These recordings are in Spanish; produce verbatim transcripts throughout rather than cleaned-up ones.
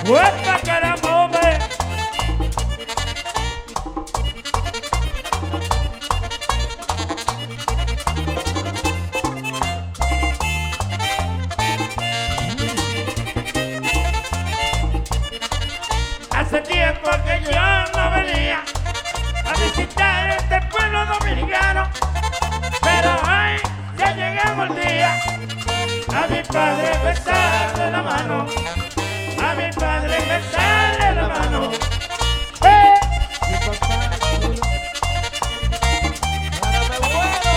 ¡Huepa, caramba, hombre! Hace tiempo que yo no venía a visitar este pueblo dominicano, pero hoy ya llegamos el día a mi padre besarle la mano, a mi padre besarle la mano. ¡Eh! Mi papá, ahora me muero.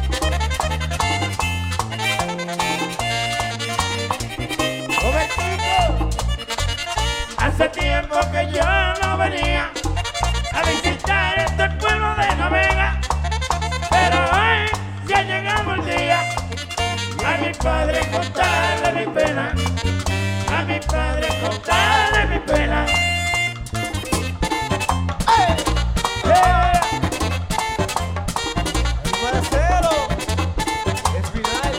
¡Jovencito! Hace tiempo que yo no venía a visitar este pueblo de La Vega, pero hoy ya llegamos el día a mi padre contarle mi pena, a mi padre contarle mi pena. ¡Ey! ¡Eh! ¡Marcelo! ¡Es final!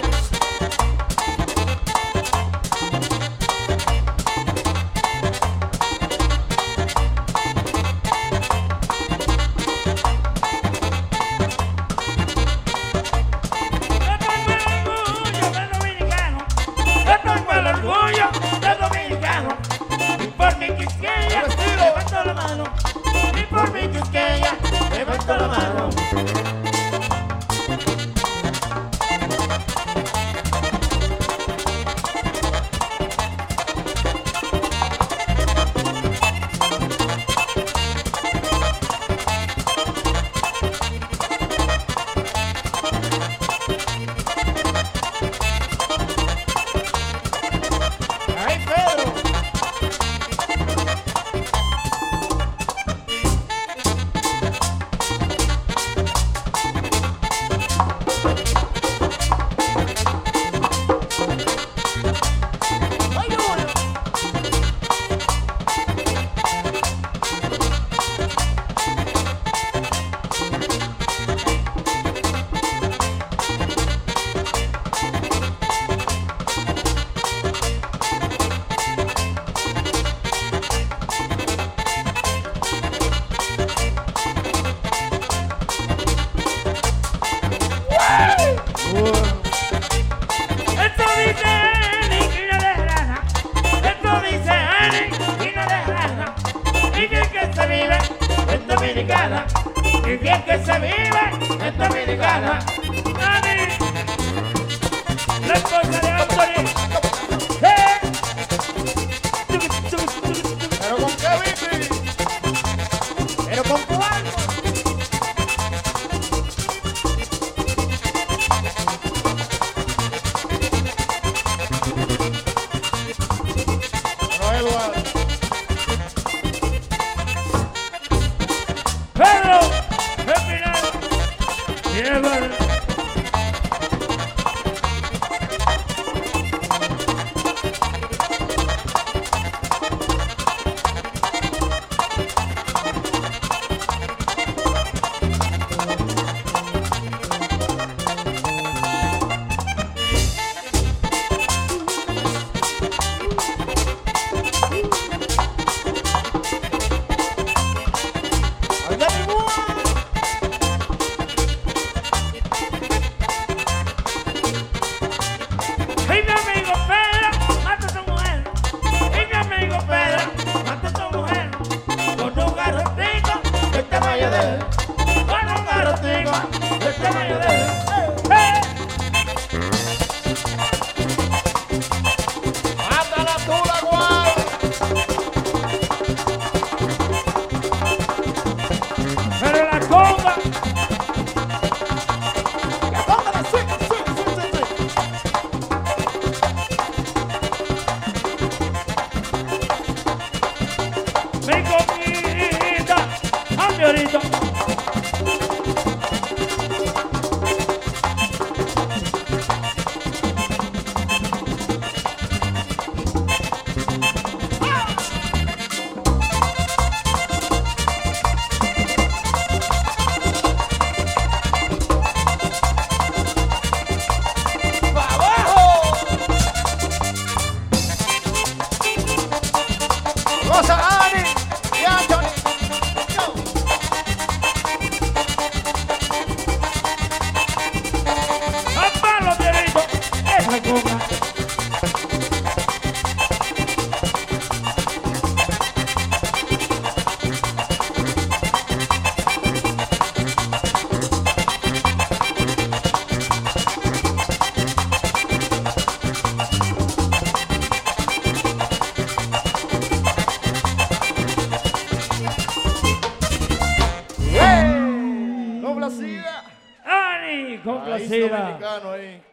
Orgullo de dominicano, y por mi quisqueya levanto la mano, y por mi quisqueya levanto la mano. Esto dice Ani y no de rana, esto dice Ani y no de rana, y bien que se vive en Dominicana, y bien que se vive en Dominicana. Ani, la esposa de Anthony. ¡Eh! ¿Pero con qué bici? ¿Pero con cuál? Pedro, Espinal, lleva. Y mi amigo Pedro mata a su mujer, y mi amigo Pedro mata a su mujer, con un garrotico del tamaño de él, con un garrotico del tamaño de él. ¡Eh! ¡Mátala tú, la guau! Pero la conga, la conga la suena, suena, suena, suena. Mi comida, a mi ahorita. Placida. Dominicano ahí.